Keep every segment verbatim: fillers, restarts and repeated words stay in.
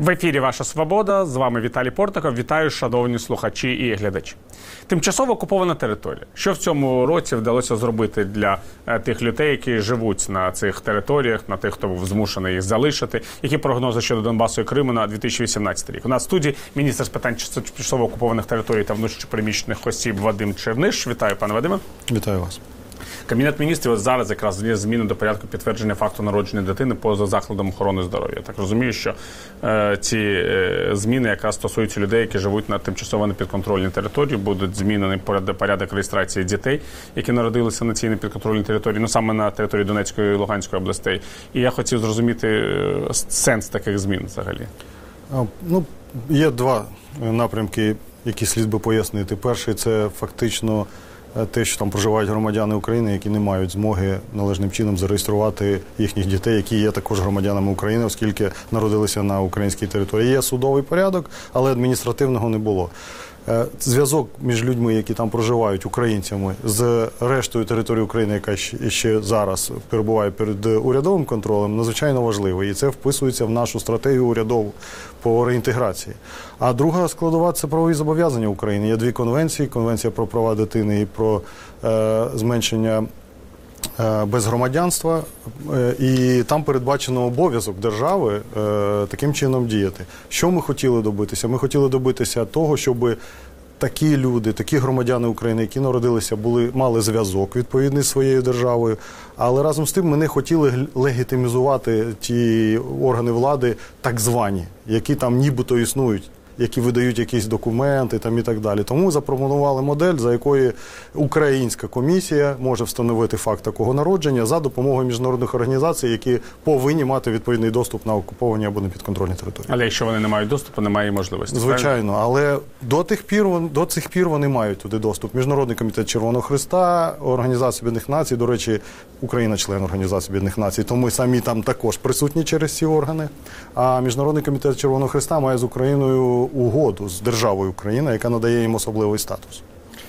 В ефірі «Ваша Свобода», з вами Віталій Портников. Вітаю, шановні слухачі і глядачі. Тимчасово окупована територія. Що в цьому році вдалося зробити для тих людей, які живуть на цих територіях, на тих, хто був змушений їх залишити? Які прогнози щодо Донбасу і Криму на дві тисячі вісімнадцятий рік? У нас в студії міністр з питань тимчасово окупованих територій та внутрішньопереміщених осіб Вадим Черниш. Вітаю, пане Вадиме. Вітаю вас. Кабінет міністрів ось зараз якраз є зміни до порядку підтвердження факту народження дитини поза закладом охорони здоров'я. Так розумію, що е, ці е, зміни якраз стосуються людей, які живуть на тимчасово непідконтрольній території, будуть змінені порядок реєстрації дітей, які народилися на цій непідконтрольній території, ну саме на території Донецької і Луганської областей. І я хотів зрозуміти е, сенс таких змін взагалі. А, ну, є два напрямки, які слід би пояснити. Перший – це фактично те, що там проживають громадяни України, які не мають змоги належним чином зареєструвати їхніх дітей, які є також громадянами України, оскільки народилися на українській території. Є судовий порядок, але адміністративного не було. Зв'язок між людьми, які там проживають, українцями, з рештою території України, яка ще зараз перебуває перед урядовим контролем, надзвичайно важливий. І це вписується в нашу стратегію урядову по реінтеграції. А друга складова – це правові зобов'язання України. Є дві конвенції. Конвенція про права дитини і про е, зменшення без громадянства, і там передбачено обов'язок держави е, таким чином діяти. Що ми хотіли добитися? Ми хотіли добитися того, щоб такі люди, такі громадяни України, які народилися, були, мали зв'язок відповідний з своєю державою, але разом з тим ми не хотіли легітимізувати ті органи влади так звані, які там нібито існують, які видають якісь документи там і так далі. Тому запропонували модель, за якою українська комісія може встановити факт такого народження за допомогою міжнародних організацій, які повинні мати відповідний доступ на окуповані або непідконтрольні території. Але якщо вони не мають доступу, немає можливості. Звичайно, але до тих пір, до цих пір вони мають туди доступ. Міжнародний комітет Червоного Хреста, Організація Об'єднаних Націй, до речі, Україна член Організації Об'єднаних Націй, тому ми самі там також присутні через ці органи. А Міжнародний комітет Червоного Хреста має з Україною угоду з державою Україна, яка надає їм особливий статус.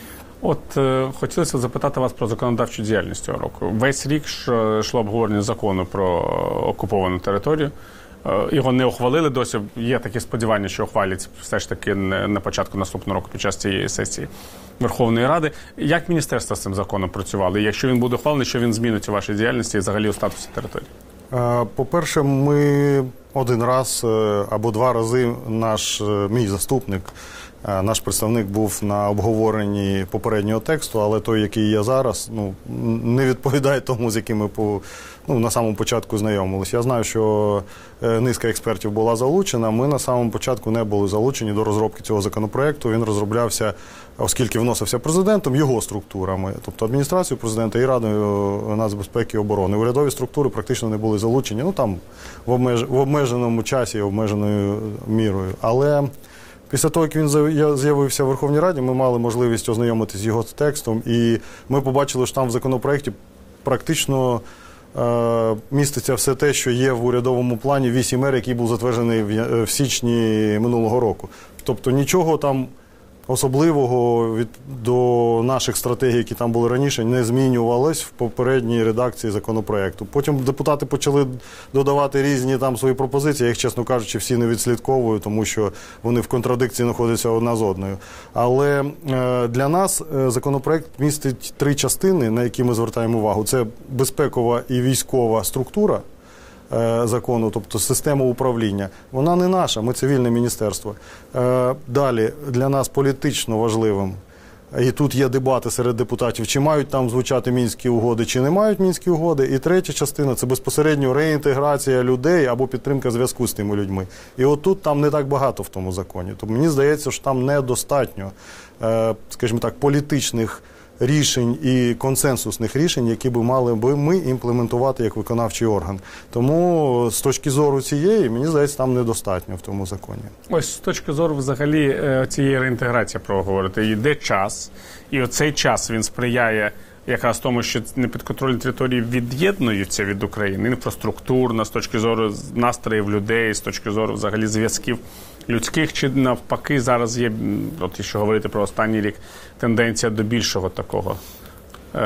От е, хотілося запитати вас про законодавчу діяльність цього року. Весь рік йшло обговорення закону про окуповану територію. Е, його не ухвалили досі. Є такі сподівання, що ухвалять все ж таки на початку наступного року під час цієї сесії Верховної Ради. Як міністерство з цим законом працювало? І якщо він буде ухвалений, що він змінить у вашій діяльності і взагалі у статусі території? По-перше, ми один раз або два рази наш, мій заступник, наш представник був на обговоренні попереднього тексту, але той, який є зараз, ну, не відповідає тому, з яким ми по, ну, на самому початку знайомилися. Я знаю, що низка експертів була залучена, ми на самому початку не були залучені до розробки цього законопроекту. Він розроблявся, оскільки вносився президентом, його структурами, тобто адміністрацією президента і Радою нацбезпеки і оборони. Урядові структури практично не були залучені, ну там в, обмеж... в обмеженому часі, обмеженою мірою. Але після того, як він з'явився в Верховній Раді, ми мали можливість ознайомитися з його текстом, і ми побачили, що там в законопроекті практично е, міститься все те, що є в урядовому плані вісім ер, який був затверджений в, в січні минулого року. Тобто нічого там особливого від, до наших стратегій, які там були раніше, не змінювалось в попередній редакції законопроекту. Потім депутати почали додавати різні там свої пропозиції, я їх, чесно кажучи, всі не відслідковую, тому що вони в контрадикції знаходяться одна з одною. Але е, для нас законопроект містить три частини, на які ми звертаємо увагу. Це безпекова і військова структура закону, тобто система управління. Вона не наша, ми цивільне міністерство. Далі, для нас політично важливим, і тут є дебати серед депутатів, чи мають там звучати Мінські угоди, чи не мають Мінські угоди. І третя частина – це безпосередньо реінтеграція людей або підтримка зв'язку з тими людьми. І от тут там не так багато в тому законі. Тобто мені здається, що там недостатньо, скажімо так, політичних рішень і консенсусних рішень, які би мали би ми імплементувати як виконавчий орган. Тому з точки зору цієї, мені здається, там недостатньо в тому законі. Ось з точки зору взагалі цієї реінтеграції, про говорити, йде час, і оцей час він сприяє якраз тому, що непідконтрольні території від'єднуються від України, інфраструктурно, з точки зору настроїв людей, з точки зору взагалі зв'язків людських, чи навпаки зараз є, от якщо говорити про останній рік, тенденція до більшого такого е,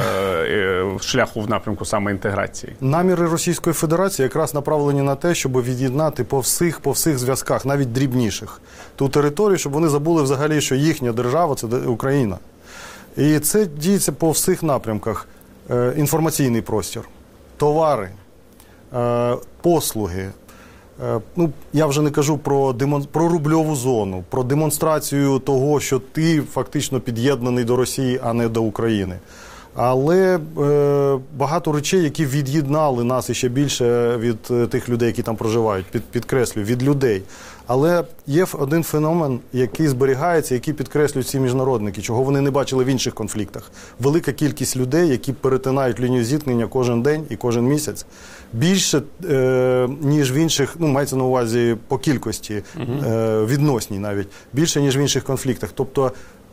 е, шляху в напрямку саме інтеграції? Наміри Російської Федерації якраз направлені на те, щоб від'єднати по всіх, по всіх зв'язках, навіть дрібніших, ту територію, щоб вони забули взагалі, що їхня держава – це Україна. І це діється по всіх напрямках. Е, інформаційний простір, товари, е, послуги. Е, ну, я вже не кажу про, демон... про рубльову зону, про демонстрацію того, що ти фактично під'єднаний до Росії, а не до України. Але е, багато речей, які від'єднали нас іще більше від е, тих людей, які там проживають, під, підкреслюю, від людей. Але є один феномен, який зберігається, який підкреслюють ці міжнародники, чого вони не бачили в інших конфліктах. Велика кількість людей, які перетинають лінію зіткнення кожен день і кожен місяць, більше, е, ніж в інших, ну, мається на увазі по кількості, е, відносній навіть, більше, ніж в інших конфліктах. Тобто,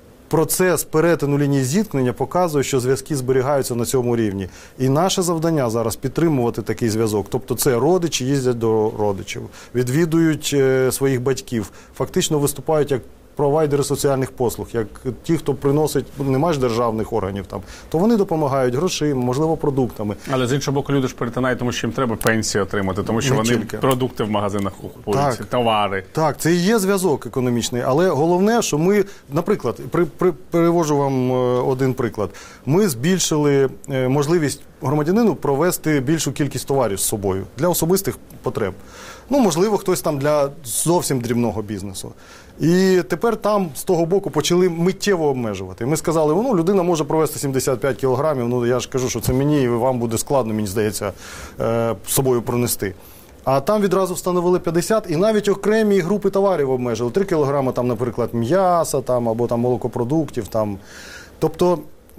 процес перетину лінії зіткнення показує, що зв'язки зберігаються на цьому рівні. І наше завдання зараз підтримувати такий зв'язок. Тобто це родичі їздять до родичів, відвідують е, своїх батьків, фактично виступають як провайдери соціальних послуг, як ті, хто приносить, немає ж державних органів там, то вони допомагають грошима, можливо, продуктами. Але з іншого боку, люди ж перетинають, тому що їм треба пенсії отримати, тому що Не вони тільки. продукти в магазинах купують, Так. товари. Так, це і є зв'язок економічний, але головне, що ми, наприклад, при, при, перевожу вам е, один приклад, ми збільшили е, можливість громадянину провести більшу кількість товарів з собою для особистих потреб. Ну, можливо, хтось там для зовсім дрібного бізнесу. І тепер там з того боку почали миттєво обмежувати. Ми сказали, ну, людина може провести сімдесят п'ять кілограмів, ну, я ж кажу, що це мені і вам буде складно, мені здається, е, з собою пронести. А там відразу встановили п'ятдесят, і навіть окремі групи товарів обмежили. три кілограми, там, наприклад, м'яса, там, або там, молокопродуктів. Там. Тобто,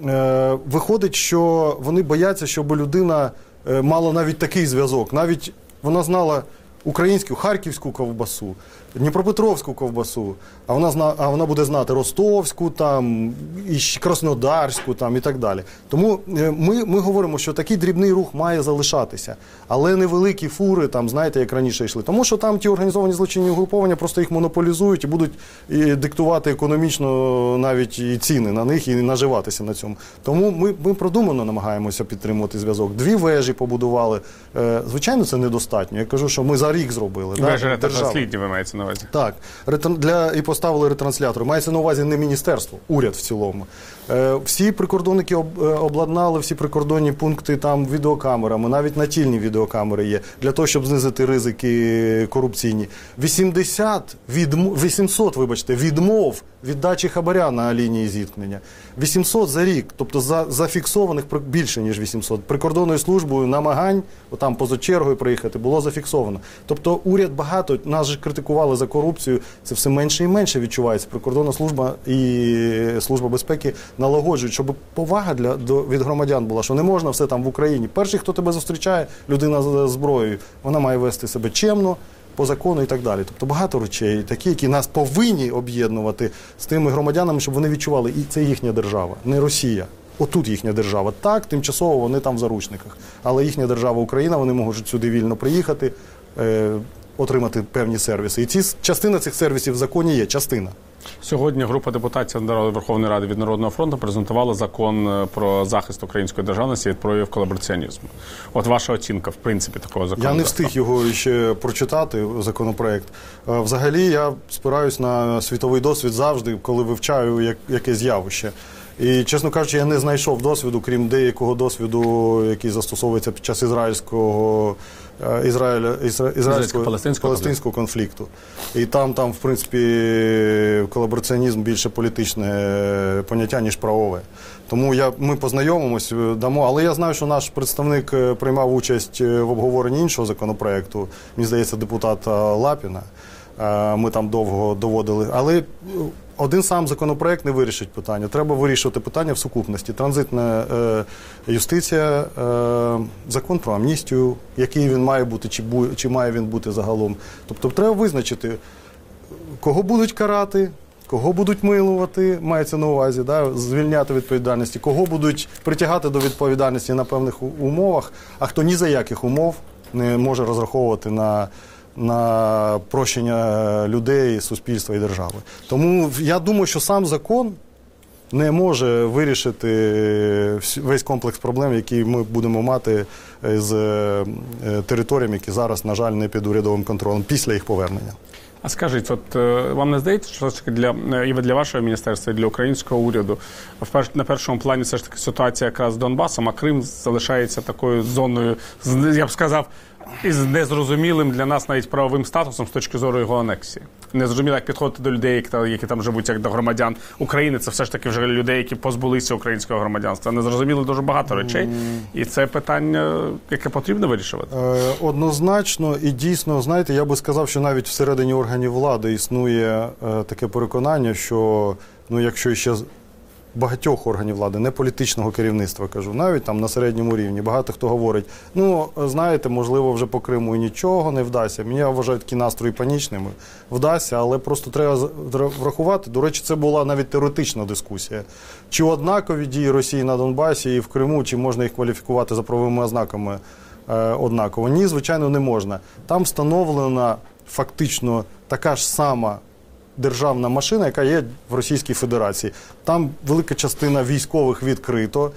е, виходить, що вони бояться, щоб людина е, мала навіть такий зв'язок. Навіть вона знала українську, харківську ковбасу, дніпропетровську ковбасу, а вона, зна, а вона буде знати ростовську, там, і краснодарську там, і так далі. Тому ми, ми говоримо, що такий дрібний рух має залишатися, але невеликі фури, там, знаєте, як раніше йшли. Тому що там ті організовані злочинні угруповання просто їх монополізують і будуть і диктувати економічно навіть і ціни на них і наживатися на цьому. Тому ми, ми продумано намагаємося підтримувати зв'язок. Дві вежі побудували. Звичайно, це недостатньо. Я кажу, що ми за рік зробили. Вежі ретранслітні, ви маєте на увазі? Так, для, і поставили ретранслятори. Мається на увазі не міністерство, уряд в цілому. Е, всі прикордонники об, обладнали всі прикордонні пункти там відеокамерами, навіть натільні відеокамери є, для того, щоб знизити ризики корупційні. вісімдесят, відмов, вісімсот, вибачте, відмов від дачі хабаря на лінії зіткнення. вісімсот за рік, тобто за, зафіксованих більше, ніж вісімсот. Прикордонною службою намагань, отам поза чергою приїхати, було зафіксовано. Тобто уряд багато, нас же критикували за корупцію, це все менше і менше відчувається. Прикордонна служба і Служба безпеки налагоджують, щоб повага для, до, від громадян була, що не можна все там в Україні. Перший, хто тебе зустрічає, людина з зброєю, вона має вести себе чемно, по закону і так далі. Тобто багато речей, такі, які нас повинні об'єднувати з тими громадянами, щоб вони відчували, і це їхня держава, не Росія. Отут їхня держава. Так, тимчасово вони там в заручниках. Але їхня держава Україна, вони можуть сюди вільно приїхати, е, отримати певні сервіси. І ці, частина цих сервісів в законі є, частина. Сьогодні група депутатів Верховної Ради від Народного фронту презентувала закон про захист української державності від проявів колабораціонізму. От ваша оцінка, в принципі, такого закону? Я не встиг його ще прочитати, законопроект. Взагалі, я спираюсь на світовий досвід завжди, коли вивчаю як, якесь явище. І, чесно кажучи, я не знайшов досвіду, крім деякого досвіду, який застосовується під час ізраїльського Ізраїля, ізра, ізраїльсько-палестинського конфлікту. І там, там, в принципі, колабораціонізм більше політичне поняття, ніж правове. Тому я, ми познайомимось, дамо. Але я знаю, що наш представник приймав участь в обговоренні іншого законопроекту, мені здається, депутата Лапіна. Ми там довго доводили. Але один сам законопроект не вирішить питання. Треба вирішувати питання в сукупності. Транзитна е, юстиція, е, закон про амністію, який він має бути, чи, бу, чи має він бути загалом. Тобто треба визначити, кого будуть карати, кого будуть милувати, мається на увазі, да, звільняти відповідальності, кого будуть притягати до відповідальності на певних умовах, а хто ні за яких умов не може розраховувати на на прощення людей, суспільства і держави. Тому я думаю, що сам закон не може вирішити весь комплекс проблем, які ми будемо мати з територіями, які зараз, на жаль, не під урядовим контролем після їх повернення. А скажіть, от вам не здається, що все ж таки для і для вашого міністерства, і для українського уряду на першому плані все ж таки ситуація якраз з Донбасом, а Крим залишається такою зоною, я б сказав, із незрозумілим для нас навіть правовим статусом з точки зору його анексії. Незрозуміло, як підходити до людей, які, які там живуть, як до громадян України. Це все ж таки вже людей, які позбулися українського громадянства. Незрозуміло дуже багато речей. І це питання, яке потрібно вирішувати. Е, однозначно і дійсно, знаєте, я би сказав, що навіть всередині органів влади існує е, таке переконання, що, ну, якщо ще багатьох органів влади, не політичного керівництва, кажу, навіть там на середньому рівні, багато хто говорить, ну, знаєте, можливо, вже по Криму і нічого не вдасться. Мені вважають такі настрої панічними. Вдасться, але просто треба врахувати. До речі, це була навіть теоретична дискусія. Чи однакові дії Росії на Донбасі і в Криму, чи можна їх кваліфікувати за правовими ознаками е, однаково? Ні, звичайно, не можна. Там встановлена фактично така ж сама державна машина, яка є в Російській Федерації. Там велика частина військових відкрито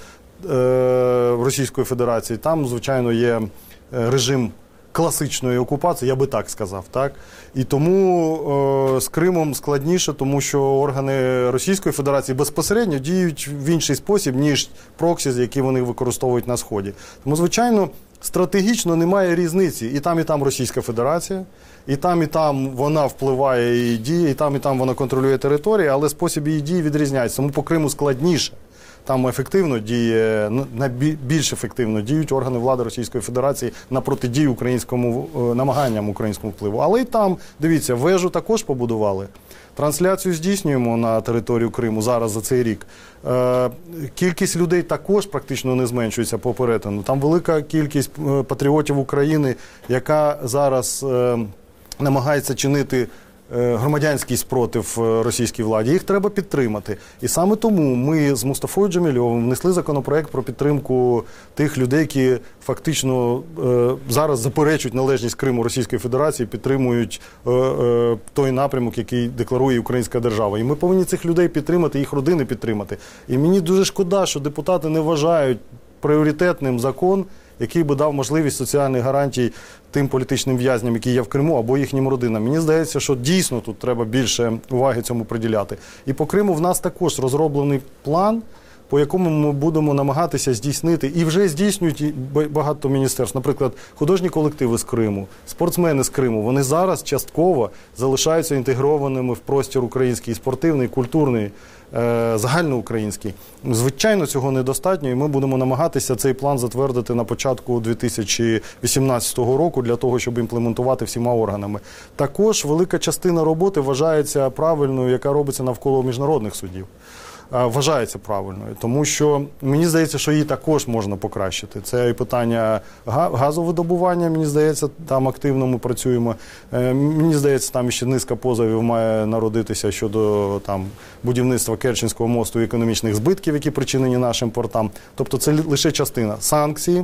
е, Російської Федерації. Там, звичайно, є режим класичної окупації, я би так сказав. Так? І тому е, з Кримом складніше, тому що органи Російської Федерації безпосередньо діють в інший спосіб, ніж проксі, які вони використовують на Сході. Тому, звичайно, стратегічно немає різниці. І там, і там Російська Федерація, і там, і там вона впливає і діє, і там, і там вона контролює території, але спосіб її дії відрізняється. Тому по Криму складніше. Там ефективно діє, більш ефективно діють органи влади Російської Федерації на протидію українському намаганням українському впливу. Але і там, дивіться, вежу також побудували. Трансляцію здійснюємо на територію Криму зараз за цей рік. Е, кількість людей також практично не зменшується по перетину. Там велика кількість патріотів України, яка зараз е, намагається чинити громадянський спротив російській владі, їх треба підтримати. І саме тому ми з Мустафою Джемілєвим внесли законопроект про підтримку тих людей, які фактично е, зараз заперечують належність Криму Російської Федерації, підтримують е, е, той напрямок, який декларує українська держава. І ми повинні цих людей підтримати, їх родини підтримати. І мені дуже шкода, що депутати не вважають пріоритетним закон, який би дав можливість соціальних гарантій тим політичним в'язням, які є в Криму, або їхнім родинам. Мені здається, що дійсно тут треба більше уваги цьому приділяти. І по Криму в нас також розроблений план, по якому ми будемо намагатися здійснити, і вже здійснюють багато міністерств, наприклад, художні колективи з Криму, спортсмени з Криму, вони зараз частково залишаються інтегрованими в простір український, спортивний, культурний, е, загальноукраїнський. Звичайно, цього недостатньо, і ми будемо намагатися цей план затвердити на початку дві тисячі вісімнадцятого року для того, щоб імплементувати всіма органами. Також велика частина роботи вважається правильною, яка робиться навколо міжнародних судів. Вважається правильною, тому що мені здається, що її також можна покращити. Це і питання газовидобування, мені здається, там активно ми працюємо. Мені здається, там ще низка позовів має народитися щодо там будівництва Керченського мосту і економічних збитків, які причинені нашим портам. Тобто це лише частина. Санкції,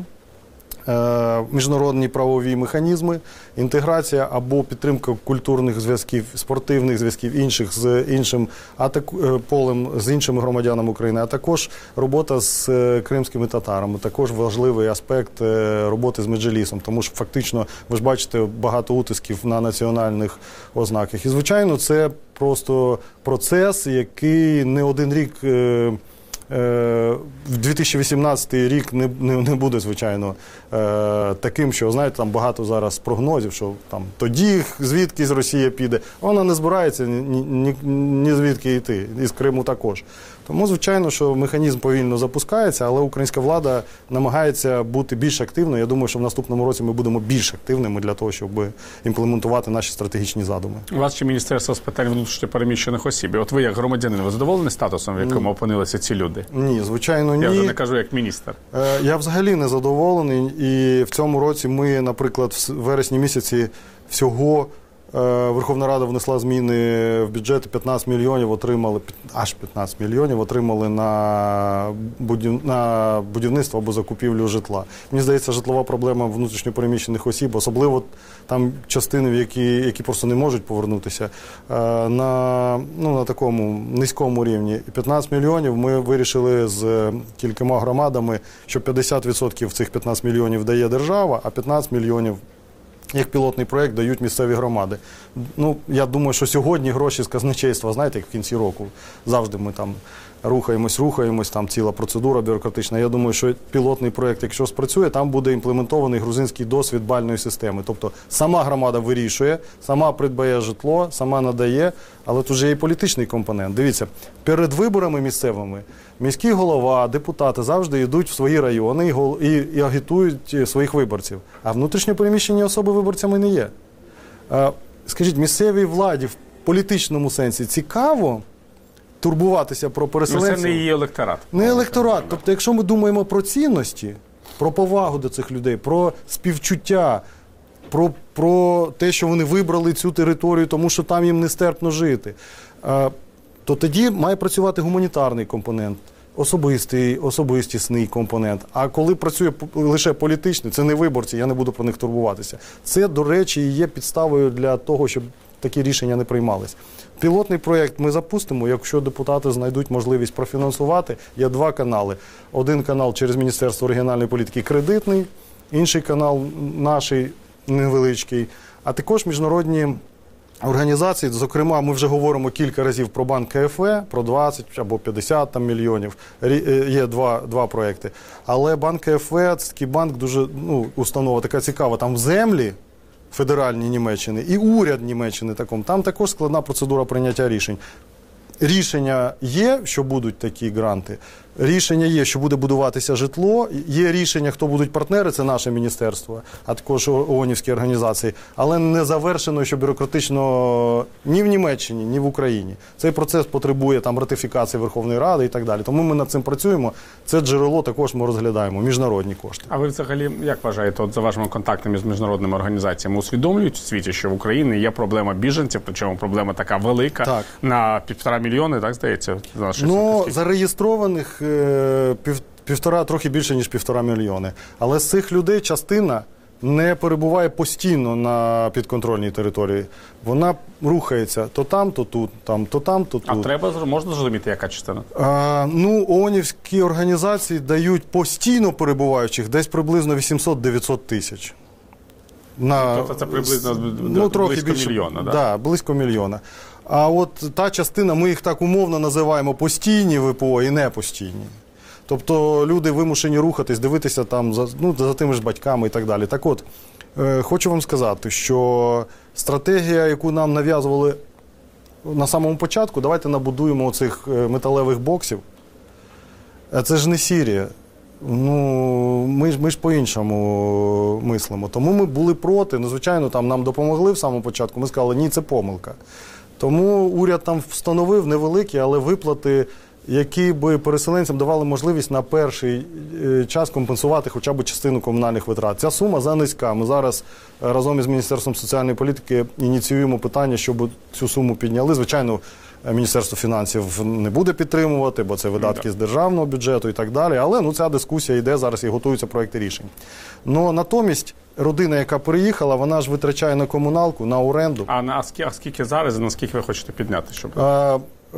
міжнародні правові механізми, інтеграція або підтримка культурних зв'язків, спортивних зв'язків інших з іншим атак... полем, з іншими громадянами України, а також робота з кримськими татарами, також важливий аспект роботи з Меджлісом, тому що фактично, ви ж бачите, багато утисків на національних ознаках. І, звичайно, це просто процес, який не один рік в дві тисячі вісімнадцятий рік не, не, не буде, звичайно, е, таким, що, знаєте, там багато зараз прогнозів, що там тоді звідки з Росії піде. Вона не збирається ні, ні, ні звідки йти, і з Криму також. Тому, звичайно, що механізм повільно запускається, але українська влада намагається бути більш активною. Я думаю, що в наступному році ми будемо більш активними для того, щоб імплементувати наші стратегічні задуми. У вас ще Міністерство з питань внутрішньо переміщених осіб. І от ви, як громадянин, ви задоволені статусом, в якому опинилися ці люди? Ні, звичайно, ні. Я вже не кажу як міністр. Я взагалі не задоволений. І в цьому році ми, наприклад, в вересні місяці всього Верховна Рада внесла зміни в бюджет, п'ятнадцять мільйонів отримали, аж п'ятнадцять мільйонів отримали на, будів, на будівництво або закупівлю житла. Мені здається, житлова проблема внутрішньопереміщених осіб, особливо там частини, які, які просто не можуть повернутися, на, ну, на такому низькому рівні. п'ятнадцять мільйонів ми вирішили з кількома громадами, що п'ятдесят відсотків цих п'ятнадцять мільйонів дає держава, а п'ятнадцять мільйонів як пілотний проєкт дають місцеві громади. Ну, я думаю, що сьогодні гроші з казначейства, знаєте, як в кінці року, завжди ми там рухаємось, рухаємось, там ціла процедура бюрократична. Я думаю, що пілотний проєкт, якщо спрацює, там буде імплементований грузинський досвід бальної системи. Тобто сама громада вирішує, сама придбає житло, сама надає, але тут же є і політичний компонент. Дивіться, перед виборами місцевими міський голова, депутати завжди йдуть в свої райони і, гол... і, і агітують своїх виборців. А внутрішньо переміщені особи виборцями не є. А, скажіть, місцевій владі в політичному сенсі цікаво турбуватися про переселенців? Ну, це не її електорат. Не електорат. Тобто, якщо ми думаємо про цінності, про повагу до цих людей, про співчуття, про, про те, що вони вибрали цю територію, тому що там їм нестерпно жити, то тоді має працювати гуманітарний компонент, особистий, особистісний компонент. А коли працює лише політичний, це не виборці, я не буду про них турбуватися. Це, до речі, і є підставою для того, щоб такі рішення не приймались. Пілотний проєкт ми запустимо, якщо депутати знайдуть можливість профінансувати. Є два канали. Один канал через Міністерство регіональної політики кредитний, інший канал наш невеличкий, а також міжнародні організації. Зокрема, ми вже говоримо кілька разів про банк КФВ, про двадцять або п'ятдесят там, мільйонів. Є два, два проєкти. Але банк КФВ – це такий банк, дуже, ну, установа така цікава. Там в землі федеральні Німеччини і уряд Німеччини такому. Там також складна процедура прийняття рішень. Рішення є, що будуть такі гранти. Рішення є, що буде будуватися житло. Є рішення, хто будуть партнери, це наше міністерство, а також ООНівські організації. Але не завершено, що бюрократично ні в Німеччині, ні в Україні. Цей процес потребує там ратифікації Верховної Ради і так далі. Тому ми над цим працюємо. Це джерело також ми розглядаємо, міжнародні кошти. А ви взагалі, як вважаєте, от за вашими контактами з міжнародними організаціями, усвідомлюють у світі, що в Україні є проблема біженців, причому проблема така велика, так, на півтора мільйони, так, здається? Ну, зареєстрованих Пів, півтора, трохи більше, ніж півтора мільйони. Але з цих людей частина не перебуває постійно на підконтрольній території. Вона рухається то там, то тут, там, то там, то тут. А треба, можна зрозуміти, яка частина? А, ну, ООНівські організації дають постійно перебуваючих десь приблизно вісімсот-дев'ятсот тисяч. На, тобто це приблизно ну, трохи близько більше, мільйона, так? Да, близько мільйона. А от та частина, ми їх так умовно називаємо постійні ВПО і непостійні. Тобто люди вимушені рухатись, дивитися там за, ну, за тими ж батьками і так далі. Так от, е, хочу вам сказати, що стратегія, яку нам нав'язували на самому початку, давайте набудуємо оцих металевих боксів. Це ж не Сірія. Ну, ми ж, ми ж по-іншому мислимо. Тому ми були проти. Ну, звичайно, там нам допомогли в самому початку. Ми сказали, ні, це помилка. Тому уряд там встановив невеликі, але виплати, які би переселенцям давали можливість на перший час компенсувати хоча б частину комунальних витрат. Ця сума занизька. Ми зараз разом із Міністерством соціальної політики ініціюємо питання, щоб цю суму підняли. Звичайно, Міністерство фінансів не буде підтримувати, бо це видатки з державного бюджету і так далі. Але ну, ця дискусія йде зараз і готуються проекти рішень. Но натомість родина, яка переїхала, вона ж витрачає на комуналку, на оренду. А на а скільки зараз і наскільки ви хочете підняти? Щоб... А,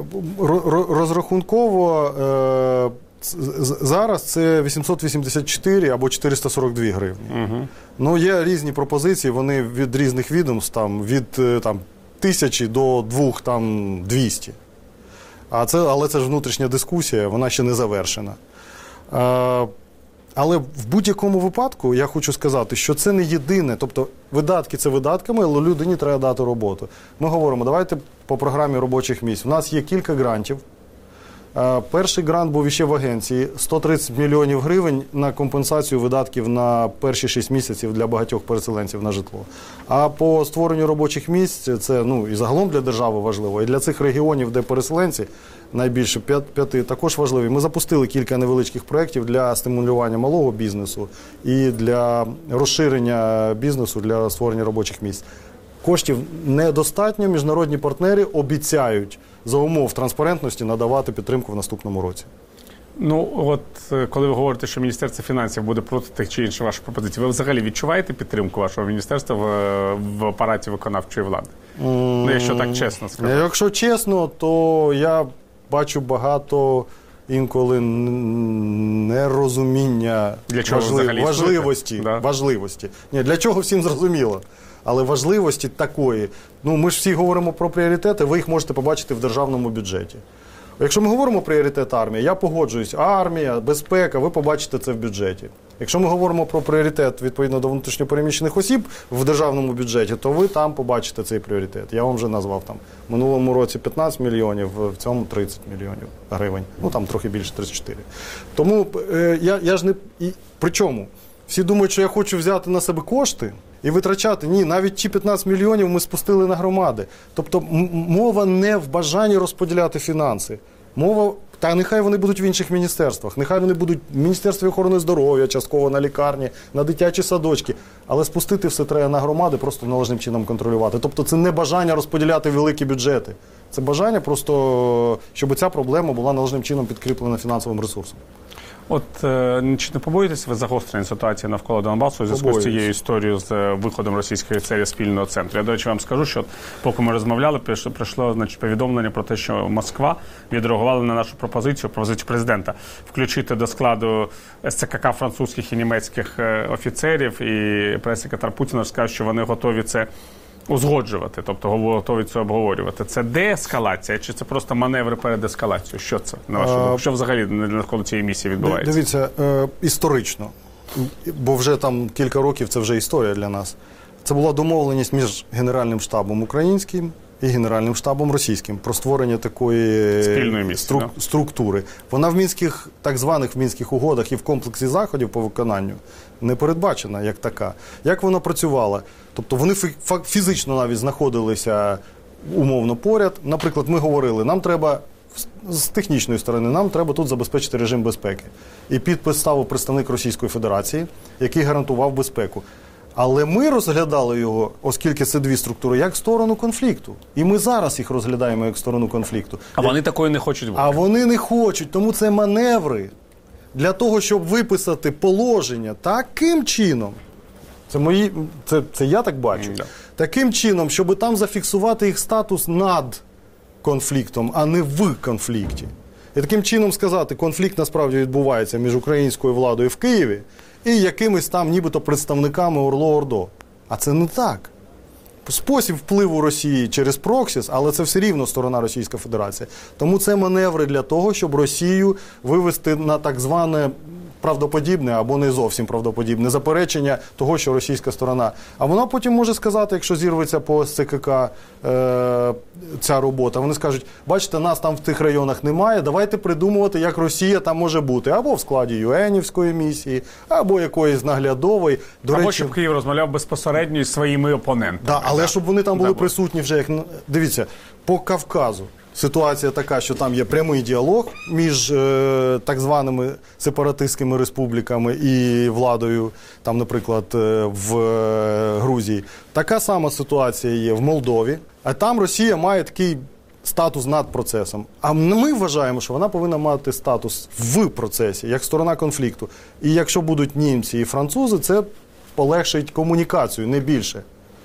розрахунково е, зараз це вісімсот вісімдесят чотири або чотириста сорок дві гривні. Угу. Ну, є різні пропозиції, вони від різних відомств, там, від там, тисячі до двох, там, двісті. А це, але це ж внутрішня дискусія, вона ще не завершена. Е, але в будь-якому випадку я хочу сказати, що це не єдине. Тобто видатки – це видатками, але людині треба дати роботу. Ми говоримо, давайте по програмі робочих місць. У нас є кілька грантів. Перший грант був іще в агенції – сто тридцять мільйонів гривень на компенсацію видатків на перші шість місяців для багатьох переселенців на житло. А по створенню робочих місць – це ну, і загалом для держави важливо, і для цих регіонів, де переселенці найбільше п'яти, також важливі. Ми запустили кілька невеличких проєктів для стимулювання малого бізнесу і для розширення бізнесу, для створення робочих місць. Коштів недостатньо, міжнародні партнери обіцяють за умов транспарентності надавати підтримку в наступному році. Ну, от коли ви говорите, що Міністерство фінансів буде проти тих чи інших ваших пропозицій, ви взагалі відчуваєте підтримку вашого міністерства в, в апараті виконавчої влади? Mm, ну, якщо так чесно сказати. Якщо чесно, то я бачу багато інколи нерозуміння для чого важлив... важливості. Да? важливості. Ні, для чого всім зрозуміло. Але важливості такої, ну ми ж всі говоримо про пріоритети, ви їх можете побачити в державному бюджеті. Якщо ми говоримо про пріоритет армії, я погоджуюсь, армія, безпека, ви побачите це в бюджеті. Якщо ми говоримо про пріоритет відповідно до внутрішньопереміщених осіб в державному бюджеті, то ви там побачите цей пріоритет. Я вам вже назвав там в минулому році п'ятнадцять мільйонів, в цьому тридцять мільйонів гривень. Ну там трохи більше, тридцять чотири. Тому е, я, я ж не... І, причому всі думають, що я хочу взяти на себе кошти і витрачати. Ні, навіть ті п'ятнадцять мільйонів ми спустили на громади. Тобто мова не в бажанні розподіляти фінанси. Мова, та нехай вони будуть в інших міністерствах, нехай вони будуть в Міністерстві охорони здоров'я, частково на лікарні, на дитячі садочки. Але спустити все треба на громади, просто належним чином контролювати. Тобто це не бажання розподіляти великі бюджети. Це бажання просто, щоб ця проблема була належним чином підкріплена фінансовим ресурсом. От е, чи не побоїтесь ви загострення ситуації навколо Донбасу у зв'язку з цією історією з виходом російської царі спільного центру? Я, до речі, вам скажу, що поки ми розмовляли, прийшло, прийшло значить, повідомлення про те, що Москва відреагувала на нашу пропозицію, пропозицію президента, включити до складу ес це ка ка французьких і німецьких офіцерів, і прес-секретар Путіна сказав, що вони готові це узгоджувати, тобто готові це обговорювати. Це деескалація, чи це просто маневри перед ескалацією? Що це, на вашу думку? Що взагалі навколо цієї місії відбувається? Дивіться, е, історично, бо вже там кілька років це вже історія для нас. Це була домовленість між Генеральним штабом українським і Генеральним штабом російським про створення такої спільної місії, струк- структури. Вона в мінських, так званих в мінських угодах і в комплексі заходів по виконанню не передбачена як така. Як вона працювала? Тобто вони фізично навіть знаходилися умовно поряд. Наприклад, ми говорили, нам треба з технічної сторони, нам треба тут забезпечити режим безпеки. І підпис ставив представник Російської Федерації, який гарантував безпеку. Але ми розглядали його, оскільки це дві структури, як сторону конфлікту. І ми зараз їх розглядаємо як сторону конфлікту. А вони такої не хочуть бути. А вони не хочуть, тому це маневри для того, щоб виписати положення таким чином. Це мої, це, це я так бачу. Mm, да. Таким чином, щоб там зафіксувати їх статус над конфліктом, а не в конфлікті. І таким чином сказати, конфлікт насправді відбувається між українською владою в Києві і якимись там нібито представниками Орло-Ордо. А це не так. Спосіб впливу Росії через проксіс, але це все рівно сторона Російська Федерація. Тому це маневри для того, щоб Росію вивести на так зване правдоподібне або не зовсім правдоподібне заперечення того, що російська сторона. А вона потім може сказати, якщо зірветься по ес це ка ка е, ця робота, вони скажуть, бачите, нас там в тих районах немає, давайте придумувати, як Росія там може бути. Або в складі ю-енівської місії, або якоїсь наглядової. До або речі, щоб Київ розмовляв безпосередньо із своїми опонентами. Да, але да. щоб вони там були да, присутні вже, як дивіться, по Кавказу. Ситуація така, що там є прямий діалог між е, так званими сепаратистськими республіками і владою, там, наприклад, е, в е, Грузії. Така сама ситуація є в Молдові, а там Росія має такий статус над процесом. А ми вважаємо, що вона повинна мати статус в процесі, як сторона конфлікту. І якщо будуть німці і французи, це полегшить комунікацію, не більше.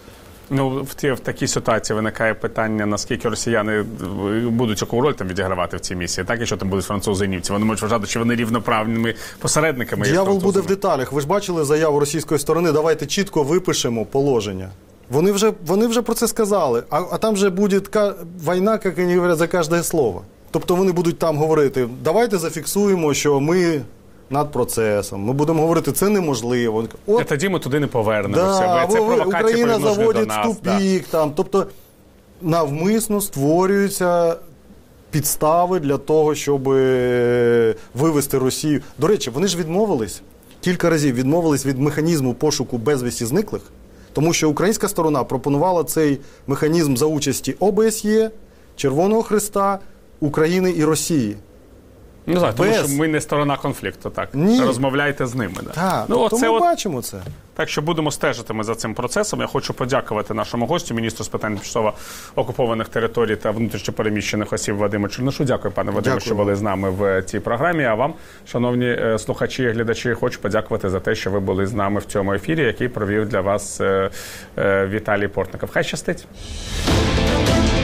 Ну, в, ті, в такій ситуації виникає питання, наскільки росіяни будуть яку роль там відігравати в цій місії, так, якщо там будуть французи і німці. Вони можуть вважати, що вони рівноправними посередниками. Дьявол буде в деталях. Ви ж бачили заяву російської сторони, давайте чітко випишемо положення. Вони вже, вони вже про це сказали, а, а там же буде така війна, як вони говорять, за кожне слово. Тобто вони будуть там говорити, давайте зафіксуємо, що ми над процесом. Ми будемо говорити, це неможливо. От, тоді ми туди не повернемося. Да, це Україна заводить до нас, тупік. Да. Там. Тобто навмисно створюються підстави для того, щоб вивести Росію. До речі, вони ж відмовились, кілька разів відмовились від механізму пошуку безвісті зниклих, тому що українська сторона пропонувала цей механізм за участі о бе ес є, Червоного Хреста, України і Росії. Не знаю, тому Без- що ми не сторона конфлікту, так. Ні. Розмовляйте з ними. Да. Так, Ну, тобто оце ми от, бачимо це. так що будемо стежити ми за цим процесом. Я хочу подякувати нашому гостю, міністру з питань тимчасово окупованих територій та внутрішньопереміщених осіб Вадиму Чернишу. Дякую, пане Вадиме, Дякую що були з нами в цій програмі. А вам, шановні е, слухачі і глядачі, хочу подякувати за те, що ви були з нами в цьому ефірі, який провів для вас е, е, Віталій Портников. Хай щастить!